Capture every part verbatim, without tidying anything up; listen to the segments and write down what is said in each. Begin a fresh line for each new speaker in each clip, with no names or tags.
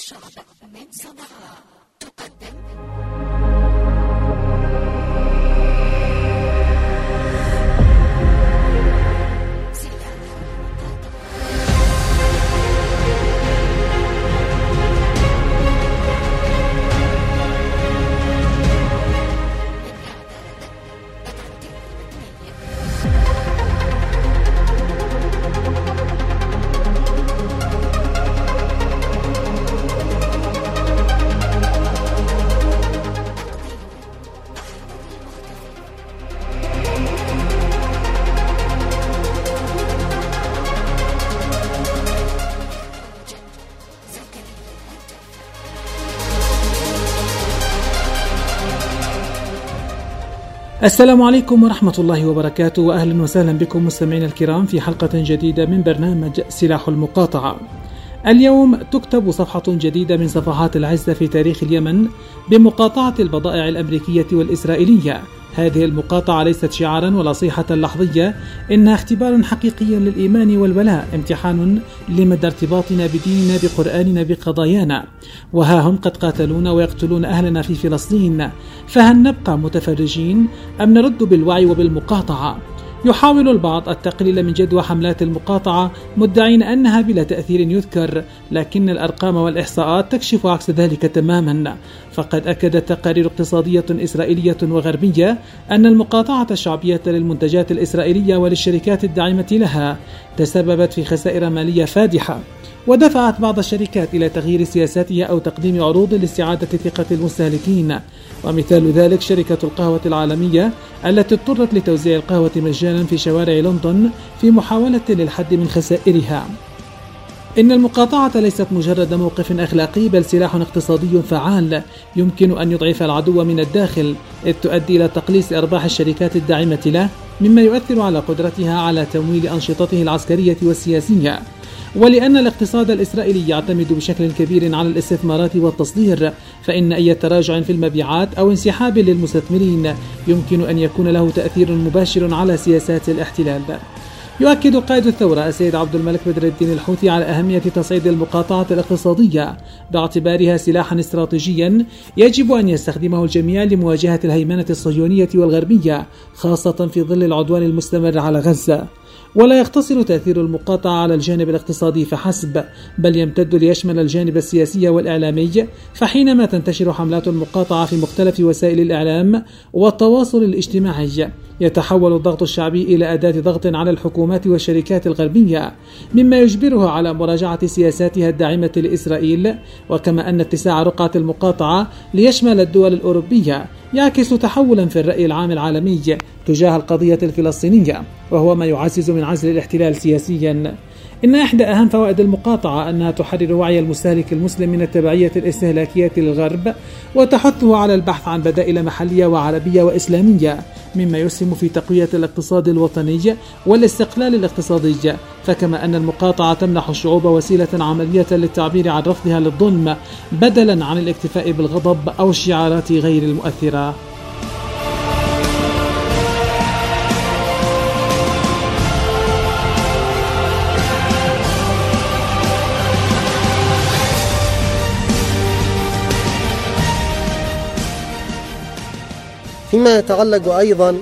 الشعب من صنعاء تقدم
السلام عليكم ورحمة الله وبركاته، وأهلا وسهلا بكم مستمعينا الكرام في حلقة جديدة من برنامج سلاح المقاطعة. اليوم تكتب صفحة جديدة من صفحات العزة في تاريخ اليمن بمقاطعة البضائع الأمريكية والإسرائيلية. هذه المقاطعة ليست شعارا ولا صيحة لحظية، إنها اختبار حقيقي للإيمان والولاء، امتحان لمدى ارتباطنا بديننا بقرآننا بقضايانا. وها هم قد قاتلون ويقتلون أهلنا في فلسطين، فهل نبقى متفرجين أم نرد بالوعي وبالمقاطعة؟ يحاول البعض التقليل من جدوى حملات المقاطعة مدعين أنها بلا تأثير يذكر، لكن الأرقام والإحصاءات تكشف عكس ذلك تماما. فقد أكدت تقارير اقتصادية إسرائيلية وغربية أن المقاطعة الشعبية للمنتجات الإسرائيلية وللشركات الداعمة لها تسببت في خسائر مالية فادحة، ودفعت بعض الشركات إلى تغيير سياساتها أو تقديم عروض لاستعادة ثقة المستهلكين. ومثال ذلك شركة القهوة العالمية التي اضطرت لتوزيع القهوة مجانا في شوارع لندن في محاولة للحد من خسائرها. إن المقاطعة ليست مجرد موقف أخلاقي، بل سلاح اقتصادي فعال يمكن أن يضعف العدو من الداخل، إذ تؤدي إلى تقليص أرباح الشركات الداعمة له، مما يؤثر على قدرتها على تمويل أنشطته العسكرية والسياسية. ولأن الاقتصاد الإسرائيلي يعتمد بشكل كبير على الاستثمارات والتصدير، فإن أي تراجع في المبيعات أو انسحاب للمستثمرين يمكن أن يكون له تأثير مباشر على سياسات الاحتلال. يؤكد قائد الثورة السيد عبد الملك بدر الدين الحوثي على أهمية تصعيد المقاطعة الاقتصادية باعتبارها سلاحا استراتيجيا يجب أن يستخدمه الجميع لمواجهة الهيمنة الصهيونية والغربية، خاصة في ظل العدوان المستمر على غزة. ولا يقتصر تأثير المقاطعة على الجانب الاقتصادي فحسب، بل يمتد ليشمل الجانب السياسي والإعلامي. فحينما تنتشر حملات المقاطعة في مختلف وسائل الإعلام والتواصل الاجتماعي، يتحول الضغط الشعبي إلى أداة ضغط على الحكومات والشركات الغربية، مما يجبرها على مراجعة سياساتها الداعمة لإسرائيل. وكما أن اتساع رقعة المقاطعة ليشمل الدول الأوروبية يعكس تحولا في الرأي العام العالمي تجاه القضية الفلسطينية، وهو ما يعزز من عزل الاحتلال سياسيا. إن إحدى أهم فوائد المقاطعة أنها تحرر وعي المستهلك المسلم من التبعية الاستهلاكية للغرب، وتحثه على البحث عن بدائل محلية وعربية وإسلامية، مما يسهم في تقوية الاقتصاد الوطني والاستقلال الاقتصادي. فكما أن المقاطعة تمنح الشعوب وسيلة عملية للتعبير عن رفضها للظلم بدلا عن الاكتفاء بالغضب أو الشعارات غير المؤثرة.
فيما يتعلق أيضا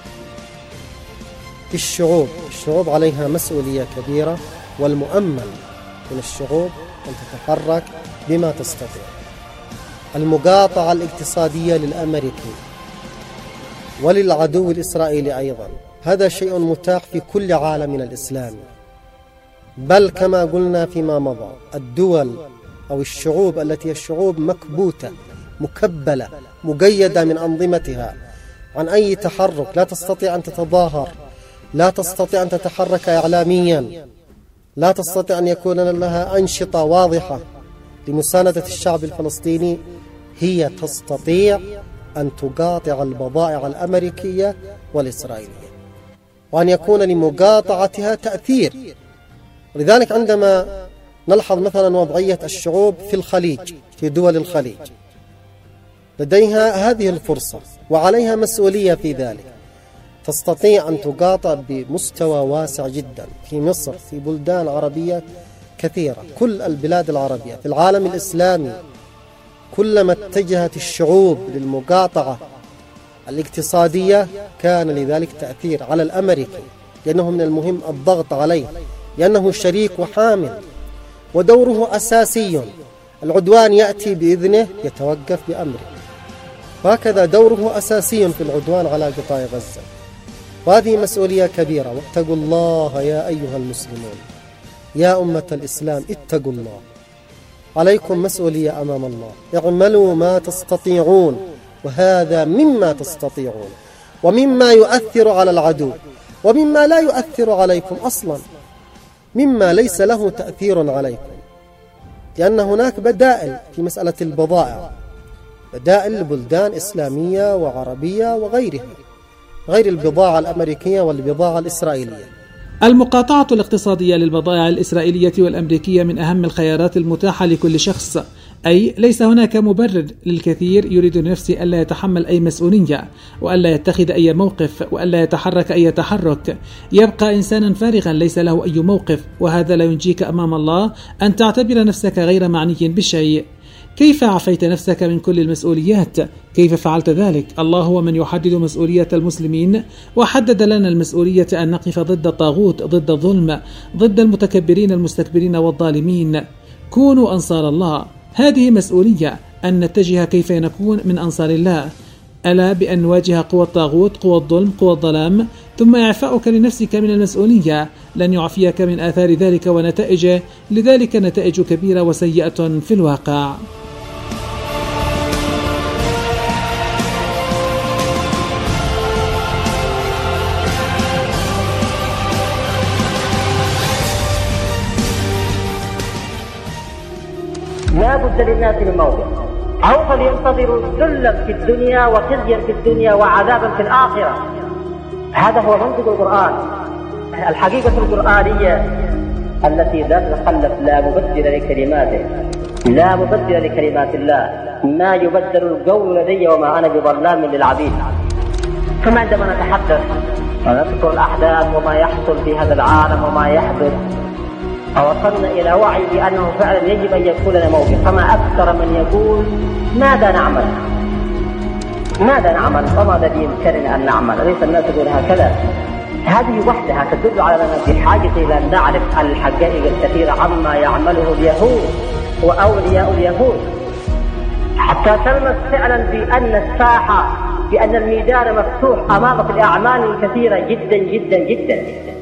بالشعوب، الشعوب عليها مسؤولية كبيرة، والمؤمل من الشعوب أن تتحرك بما تستطيع. المقاطعة الاقتصادية للأمريكي وللعدو الإسرائيلي أيضا، هذا شيء متاح في كل عالمنا الإسلامي، بل كما قلنا فيما مضى الدول أو الشعوب التي الشعوب مكبوتة مكبلة مقيدة من أنظمتها عن أي تحرك، لا تستطيع أن تتظاهر، لا تستطيع أن تتحرك إعلاميا، لا تستطيع أن يكون لها أنشطة واضحة لمساندة الشعب الفلسطيني، هي تستطيع أن تقاطع البضائع الأمريكية والإسرائيلية، وأن يكون لمقاطعتها تأثير. ولذلك عندما نلحظ مثلا وضعية الشعوب في الخليج، في دول الخليج، لديها هذه الفرصة وعليها مسؤولية في ذلك، تستطيع أن تقاطع بمستوى واسع جدا في مصر، في بلدان عربية كثيرة. كل البلاد العربية في العالم الإسلامي كلما اتجهت الشعوب للمقاطعة الاقتصادية كان لذلك تأثير على الأمريكي، لأنه من المهم الضغط عليه، لأنه شريك وحامل ودوره أساسي. العدوان يأتي بإذنه، يتوقف بأمره، وهكذا دوره أساسي في العدوان على قطاع غزة. وهذه مسؤولية كبيرة. واتقوا الله يا أيها المسلمون، يا أمة الإسلام اتقوا الله، عليكم مسؤولية أمام الله. اعملوا ما تستطيعون، وهذا مما تستطيعون، ومما يؤثر على العدو، ومما لا يؤثر عليكم أصلا، مما ليس له تأثير عليكم، لأن هناك بدائل في مسألة البضائع، بدائل لبلدان إسلامية وعربية وغيرها، غير البضاعة الأمريكية والبضاعة الإسرائيلية.
المقاطعة الاقتصادية للبضائع الإسرائيلية والأمريكية من أهم الخيارات المتاحة لكل شخص، أي ليس هناك مبرر للكثير يريد نفسه ألا يتحمل أي مسؤولية، وألا يتخذ أي موقف، وألا يتحرك أي تحرك. يبقى إنسانا فارغا ليس له أي موقف، وهذا لا ينجيك أمام الله أن تعتبر نفسك غير معني بشيء. كيف عفيت نفسك من كل المسؤوليات؟ كيف فعلت ذلك؟ الله هو من يحدد مسؤولية المسلمين، وحدد لنا المسؤولية أن نقف ضد الطاغوت، ضد الظلم، ضد المتكبرين المستكبرين والظالمين. كونوا أنصار الله. هذه مسؤولية أن نتجه كيف نكون من أنصار الله، ألا بأن نواجه قوى الطاغوت، قوى الظلم، قوى الظلام، ثم إعفاؤك لنفسك من المسؤولية لن يعفيك من آثار ذلك ونتائجه، لذلك نتائج كبيرة وسيئة في الواقع.
لا بد للناس من موقف، أو فلينتظروا ذلا في الدنيا وخزيا في الدنيا وعذابا في الآخرة. هذا هو منطق القرآن. الحقيقة القرآنية التي لا تتخلف، لا مبدل لكلماته، لا مبدل لكلمات الله. ما يبدل القول لدي وما أنا بظلام للعبيد. ثم عندما نتحدث ونذكر الأحداث وما يحصل في هذا العالم وما يحدث، وصلنا إلى وعي بأنه فعلا يجب أن يكون لنا موقف. فما أكثر من يقول ماذا نعمل؟ ماذا نعمل؟ وما الذي يمكننا أن نعمل؟ أليس الناس يقول هكذا؟ هذه وحدها تدل على أننا في حاجة إلى أن نعرف الحقائق الكثيرة عما يعمله اليهود وأولياء اليهود، حتى تلمس فعلا بأن الساحة، بأن الميدان مفتوح أمامك الأعمال الكثيرة جدا جدا جدا.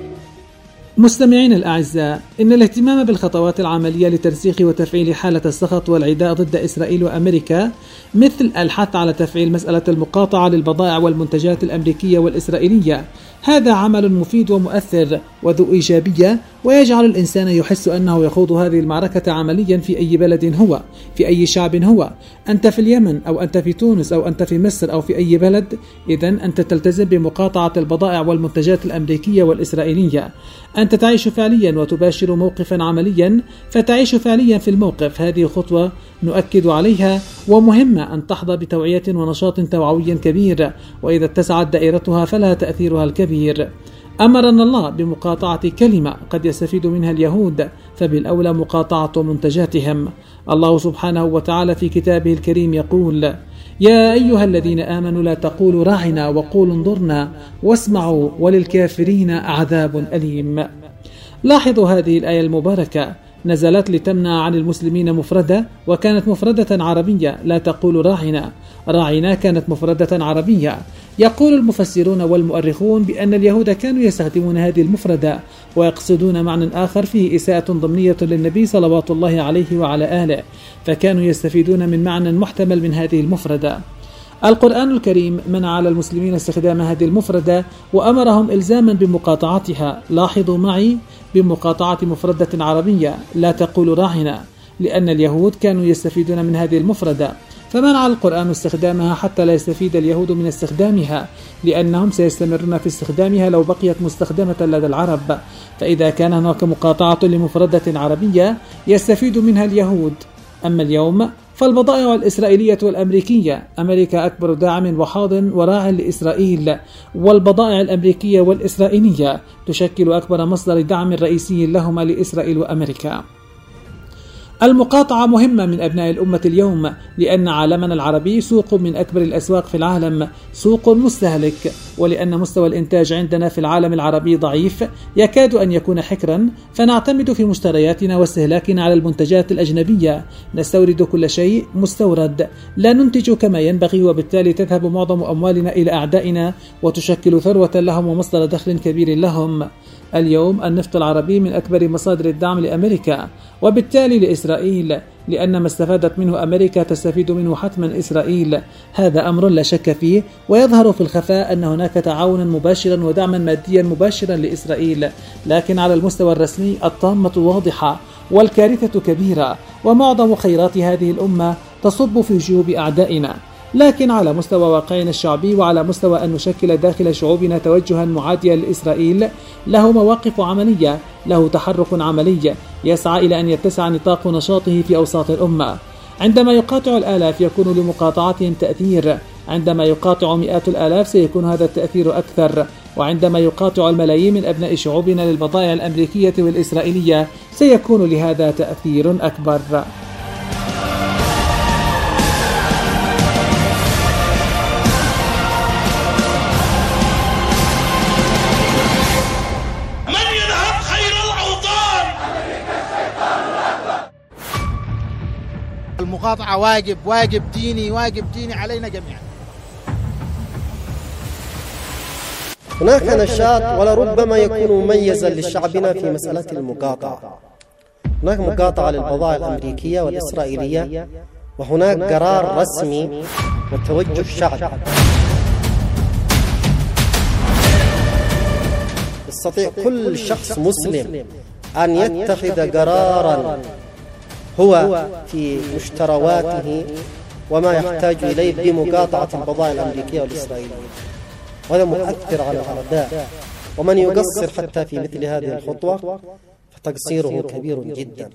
مستمعين الأعزاء، إن الاهتمام بالخطوات العملية لترسيخ وتفعيل حالة السخط والعداء ضد إسرائيل وأمريكا، مثل الحث على تفعيل مسألة المقاطعة للبضائع والمنتجات الأمريكية والإسرائيلية، هذا عمل مفيد ومؤثر وذو إيجابية، ويجعل الإنسان يحس أنه يخوض هذه المعركة عمليا في أي بلد هو، في أي شعب هو. أنت في اليمن أو أنت في تونس أو أنت في مصر أو في أي بلد، إذن أنت تلتزم بمقاطعة البضائع والمنتجات الأمريكية والإسرائيلية. أنت تعيش فعليا وتباشر موقفا عمليا، فتعيش فعليا في الموقف. هذه خطوة نؤكد عليها، ومهمة أن تحظى بتوعية ونشاط توعوي كبير، وإذا اتسعت دائرتها فلها تأثيرها الكبير. أمرنا الله بمقاطعة كلمة قد يستفيد منها اليهود، فبالأولى مقاطعة منتجاتهم. الله سبحانه وتعالى في كتابه الكريم يقول: يا أيها الذين آمنوا لا تقولوا راعنا وقولوا انظرنا واسمعوا وللكافرين عذاب أليم. لاحظوا هذه الآية المباركة، نزلت لتمنع عن المسلمين مفردة، وكانت مفردة عربية. لا تقولوا راعنا، راعنا كانت مفردة عربية. يقول المفسرون والمؤرخون بأن اليهود كانوا يستخدمون هذه المفردة ويقصدون معنى آخر فيه إساءة ضمنية للنبي صلوات الله عليه وعلى آله، فكانوا يستفيدون من معنى محتمل من هذه المفردة. القرآن الكريم منع على المسلمين استخدام هذه المفردة وأمرهم إلزاما بمقاطعتها. لاحظوا معي، بمقاطعة مفردة عربية، لا تقولوا راعنا، لأن اليهود كانوا يستفيدون من هذه المفردة، فمنع القرآن استخدامها حتى لا يستفيد اليهود من استخدامها، لأنهم سيستمرون في استخدامها لو بقيت مستخدمة لدى العرب. فإذا كان هناك مقاطعة لمفردة عربية يستفيد منها اليهود. أما اليوم فالبضائع الإسرائيلية والأمريكية، أمريكا أكبر داعم وحاضن وراع لإسرائيل، والبضائع الأمريكية والإسرائيلية تشكل أكبر مصدر دعم رئيسي لهما لإسرائيل وأمريكا. المقاطعة مهمة من أبناء الأمة اليوم، لأن عالمنا العربي سوق من أكبر الأسواق في العالم، سوق مستهلك، ولأن مستوى الإنتاج عندنا في العالم العربي ضعيف يكاد أن يكون حكرا، فنعتمد في مشترياتنا واستهلاكنا على المنتجات الأجنبية، نستورد كل شيء مستورد، لا ننتج كما ينبغي، وبالتالي تذهب معظم أموالنا إلى أعدائنا وتشكل ثروة لهم ومصدر دخل كبير لهم. اليوم النفط العربي من أكبر مصادر الدعم لأمريكا وبالتالي لإسرائيل، لأن ما استفادت منه أمريكا تستفيد منه حتما إسرائيل، هذا أمر لا شك فيه، ويظهر في الخفاء أن هناك تعاونا مباشرا ودعما ماديا مباشرا لإسرائيل، لكن على المستوى الرسمي الطامة واضحة والكارثة كبيرة، ومعظم خيرات هذه الأمة تصب في جيوب أعدائنا. لكن على مستوى واقعنا الشعبي وعلى مستوى أن نشكل داخل شعوبنا توجها معاديا لإسرائيل، له مواقف عملية، له تحرك عملي يسعى إلى أن يتسع نطاق نشاطه في أوساط الأمة. عندما يقاطع الآلاف يكون لمقاطعتهم تأثير، عندما يقاطع مئات الآلاف سيكون هذا التأثير أكثر، وعندما يقاطع الملايين من أبناء شعوبنا للبضائع الأمريكية والإسرائيلية سيكون لهذا تأثير أكبر.
المقاطعة واجب واجب ديني واجب ديني علينا جميعا.
هناك نشاط ولربما يكون مميزا لشعبنا في مسألة المقاطعة. هناك مقاطعة للبضائع الأمريكية والإسرائيلية، وهناك قرار رسمي وتوجه شعبي. يستطيع كل شخص مسلم أن يتخذ قرارا هو في مشترواته وما يحتاج إليه بمقاطعة البضائع الأمريكية والإسرائيلية، وهذا مؤثر على الأعداء، ومن يقصر حتى في مثل هذه الخطوة فتقصيره كبير جدا.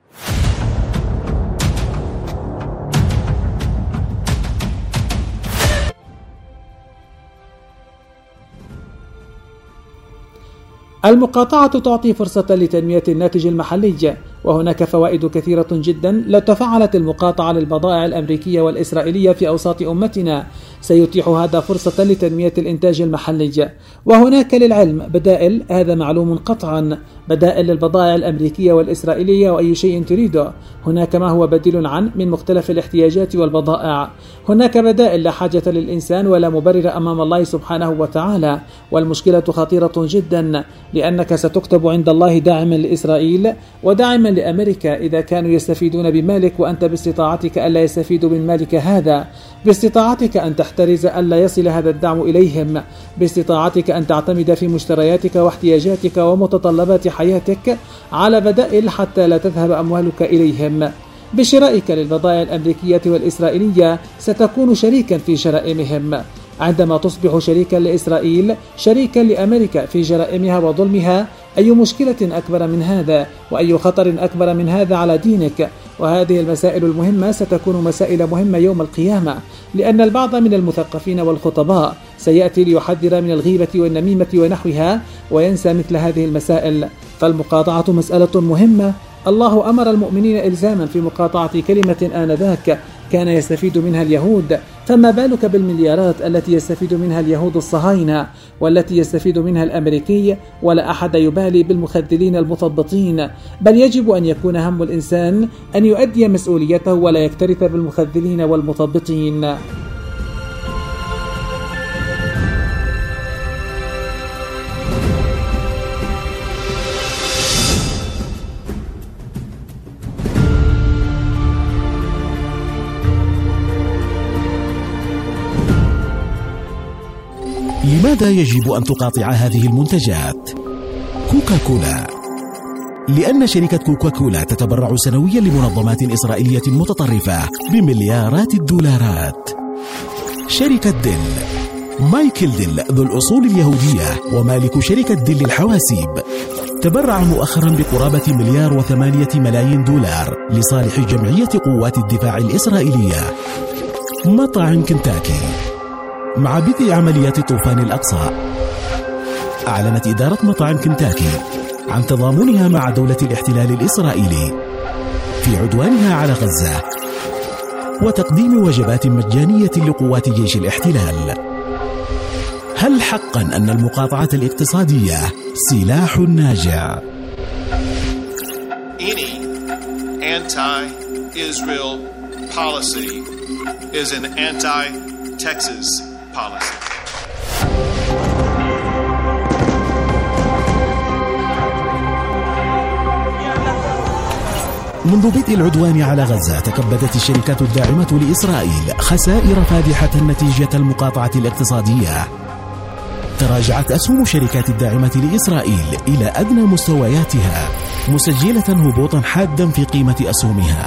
المقاطعة تعطي فرصة لتنمية الناتج المحلي، وهناك فوائد كثيرة جدا لو تفعلت المقاطعة للبضائع الأمريكية والإسرائيلية في أوساط أمتنا، سيتيح هذا فرصة لتنمية الإنتاج المحلي. وهناك للعلم بدائل، هذا معلوم قطعا، بدائل للبضائع الأمريكية والإسرائيلية وأي شيء تريده، هناك ما هو بديل عن من مختلف الاحتياجات والبضائع، هناك بدائل لا حاجة للإنسان ولا مبرر أمام الله سبحانه وتعالى. والمشكلة خطيرة جدا، لأنك ستكتب عند الله داعما لإسرائيل وداعما لأمريكا إذا كانوا يستفيدون بمالك، وأنت باستطاعتك ألا يستفيدوا من مالك هذا، باستطاعتك أن تحترز ألا يصل هذا الدعم إليهم، باستطاعتك أن تعتمد في مشترياتك واحتياجاتك ومتطلبات حياتك على بدائل حتى لا تذهب أموالك إليهم. بشرائك للبضائع الأمريكية والإسرائيلية ستكون شريكا في جرائمهم. عندما تصبح شريكا لإسرائيل شريكا لأمريكا في جرائمها وظلمها، أي مشكلة أكبر من هذا وأي خطر أكبر من هذا على دينك؟ وهذه المسائل المهمة ستكون مسائل مهمة يوم القيامة، لأن البعض من المثقفين والخطباء سيأتي ليحذر من الغيبة والنميمة ونحوها وينسى مثل هذه المسائل. فالمقاطعة مسألة مهمة، الله أمر المؤمنين إلزاما في مقاطعة كلمة آنذاك كان يستفيد منها اليهود، فما بالك بالمليارات التي يستفيد منها اليهود الصهاينة والتي يستفيد منها الأمريكي؟ ولا أحد يبالي بالمخذلين المثبطين، بل يجب أن يكون هم الإنسان أن يؤدي مسؤوليته ولا يكترث بالمخذلين والمثبطين.
لماذا يجب أن تقاطع هذه المنتجات؟ كوكاكولا. لأن شركة كوكاكولا تتبرع سنويا لمنظمات إسرائيلية متطرفة بمليارات الدولارات. شركة ديل. مايكل ديل ذو الأصول اليهودية ومالك شركة ديل الحواسيب تبرع مؤخرا بقرابة مليار وثمانية ملايين دولار لصالح جمعية قوات الدفاع الإسرائيلية. مطعم كنتاكي. مع بدء عمليات طوفان الأقصى، أعلنت إدارة مطاعم كنتاكي عن تضامنها مع دولة الاحتلال الإسرائيلي في عدوانها على غزة وتقديم وجبات مجانية لقوات جيش الاحتلال. هل حقا أن المقاطعة الاقتصادية سلاح ناجع؟
Any anti-Israel policy is an anti-Texas policy.
منذ بدء العدوان على غزة تكبدت الشركات الداعمة لإسرائيل خسائر فادحة نتيجة المقاطعة الاقتصادية. تراجعت أسهم الشركات الداعمة لإسرائيل إلى أدنى مستوياتها، مسجلة هبوطا حادا في قيمة أسهمها.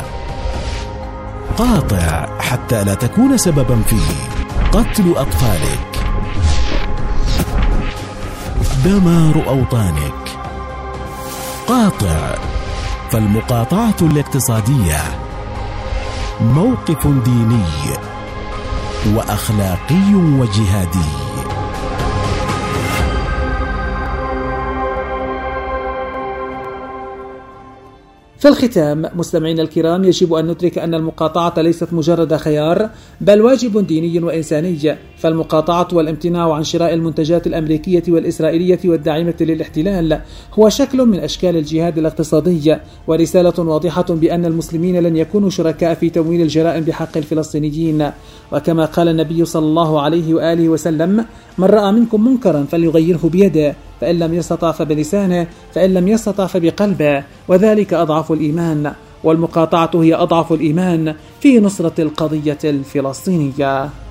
قاطع حتى لا تكون سببا في قتل أطفالك، دمار أوطانك. قاطع، فالمقاطعة الاقتصادية موقف ديني وأخلاقي وجهادي.
في الختام مستمعينا الكرام، يجب أن ندرك أن المقاطعة ليست مجرد خيار، بل واجب ديني وإنساني. فالمقاطعة والامتناع عن شراء المنتجات الأمريكية والإسرائيلية والداعمة للاحتلال هو شكل من أشكال الجهاد الاقتصادي، ورسالة واضحة بأن المسلمين لن يكونوا شركاء في تمويل الجرائم بحق الفلسطينيين. وكما قال النبي صلى الله عليه وآله وسلم: من رأى منكم منكرا فليغيره بيده، فإن لم يستطع فبلسانه، فإن لم يستطع فبقلبه، وذلك أضعف الإيمان. والمقاطعة هي أضعف الإيمان في نصرة القضية الفلسطينية.